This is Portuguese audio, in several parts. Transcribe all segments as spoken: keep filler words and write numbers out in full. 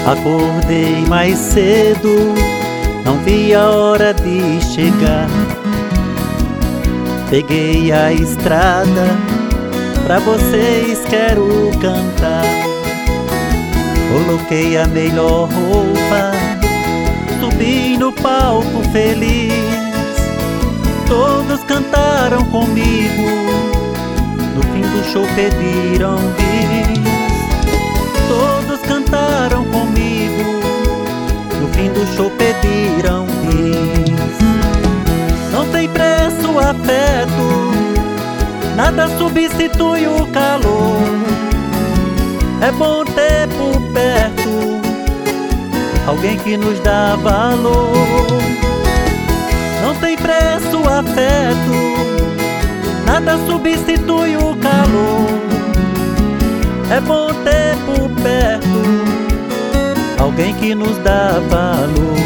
Acordei mais cedo, não vi a hora de chegar. Peguei a estrada, pra vocês quero cantar. Coloquei a melhor roupa, subi no palco feliz. Todos cantaram comigo, no fim do show pediram bis. Todos cantaram comigo, no fim do show pediram bis. Não tem preço o afeto, nada substitui o calor. É bom ter por perto alguém que nos dá valor. Não tem preço o afeto, nada substitui o calor. É bom ter por perto alguém que nos dá valor.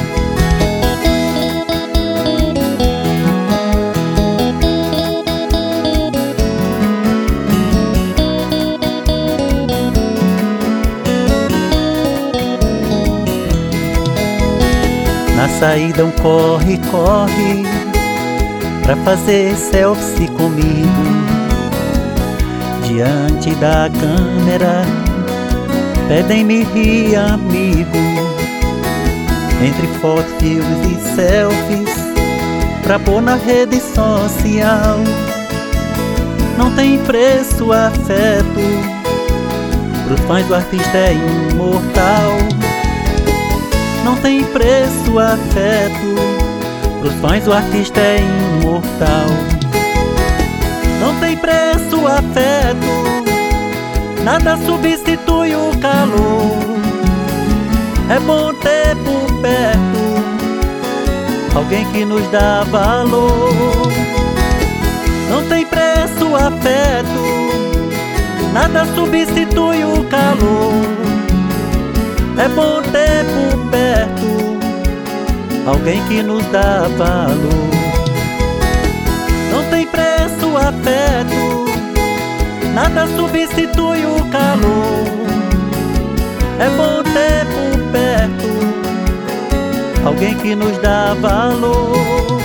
Na saída um corre, corre pra fazer selfie comigo. Diante da câmera pedem-me rir, amigo. Entre fotos, filmes e selfies pra pôr na rede social. Não tem preço o afeto, pros fãs do artista é imortal. Não tem preço o afeto, pros fãs o artista é imortal. Não tem preço o afeto, nada substitui o calor. É bom ter por perto alguém que nos dá valor. Não tem preço o afeto, nada substitui o calor. É bom ter por perto alguém que nos dá valor. Não tem preço o afeto, nada substitui o calor. É bom ter por perto alguém que nos dá valor.